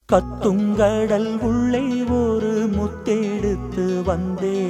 கத்துங்கடல் உள்ளே ஒரு முத்தெடுத்து வந்தே,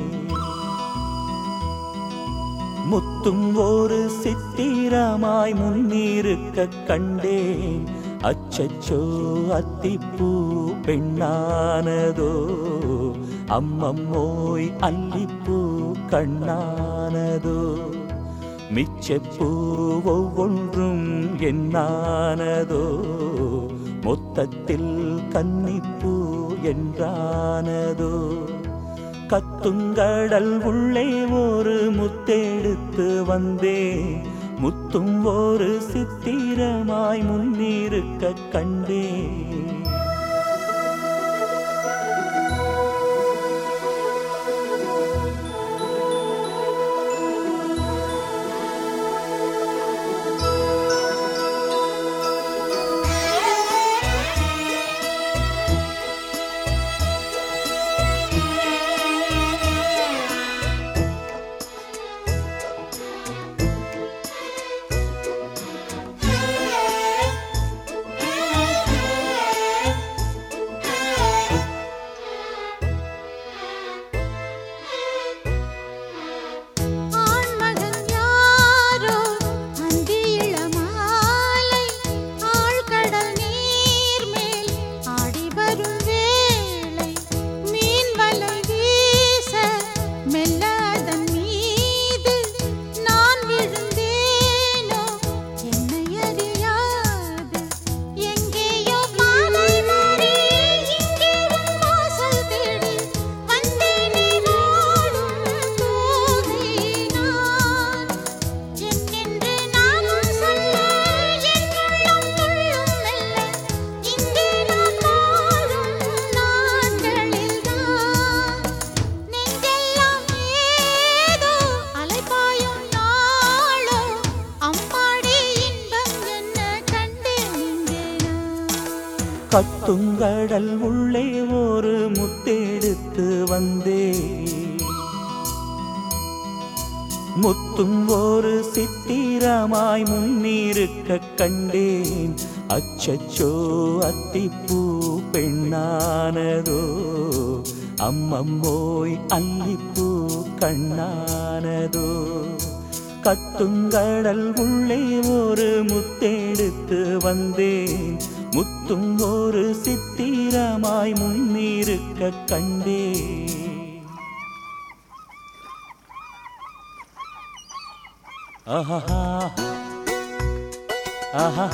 முத்தும் ஒரு சித்திரமாய் முன்னிருக்க கண்டேன். அச்சச்சோ அத்திப்பூ பெண்ணானதோ, அம்மம்மோய் அல்லிப்பூ கண்ணானதோ, மிச்சப்பூ ஒவ்வொன்றும் என்னானதோ, மொத்தத்தில் கன்னிப்பூ என்றானதோ. கத்துங்கடல் உள்ளே ஒரு முத்தெடுத்து வந்தே, முத்தும் ஒரு சித்திரமாய் முன்னிருக்க கண்டே. கத்துங்கடல் உள்ளே ஒரு முத்தெடுத்து வந்தே, முத்தும் ஒரு சித்திரமாய் முன்னிருக்க கண்டேன். அச்சச்சோ அத்திப்பூ பெண்ணானதோ, அம்மம்மோய் அல்லிப்பூ கண்ணானதோ. கத்துங்கடல் உள்ளே ஒரு முத்தெடுத்து வந்தேன், முத்தும் ஒரு சித்திரமாய் முன்னிருக்க கண்டே. ஆஹா ஆஹா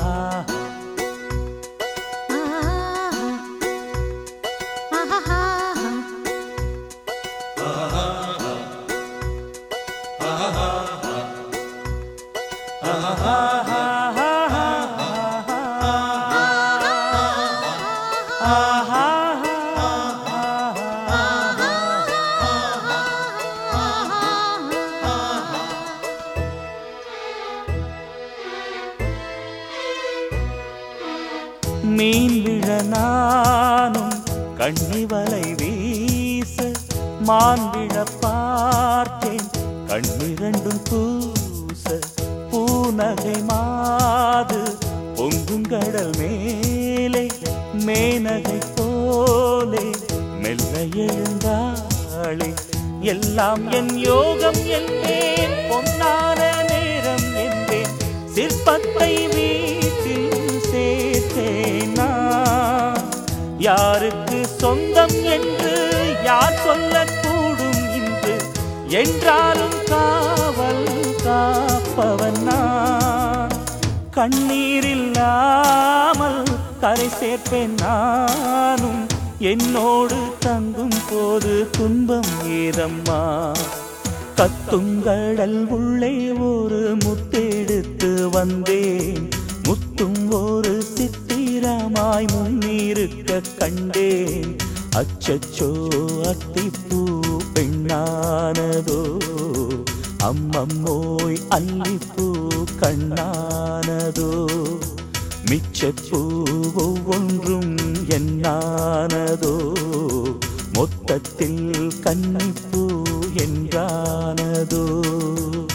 மீன் விழ நானும் கண்ணி வலை வீச, மான் விழ பார்த்தேன் கண்ணிரண்டும் பூச. பூநகை மாது பொங்குங்கடல் மேலே, மேனகை போலே மெல்ல எழுந்தாளே. எல்லாம் என் யோகம் என்பேன், பொன்னான நேரம் என்பேன், சிற்பத்தை வீட்டில் சேர்த்தேனா. யாருக்கு சொந்தம் என்று யார் சொல்லக்கூடும் இன்று, என்றாலும் காவல் காப்பவன் நான். கண்ணீரில்லாமல் கரை சேர்ப்பேன் நானும், என்னோடு தங்கும் போது துன்பம் ஏதம்மா. கத்துங்கடல் உள்ளே ஒரு முத்தெடுத்து வந்தேன், முத்தும் ஒரு சித்திரமாய் முன்னிருக்க கண்டேன். அச்சச்சோ அத்திப்பூ பெண்ணானதோ, அம்மம்மோய் அல்லிப்பூ கண்ணானதோ, மிச்சப்பூ ஒவ்வொன்றும் என்னானதோ, மொத்தத்தில் கன்னிப்பூ என்றானதோ.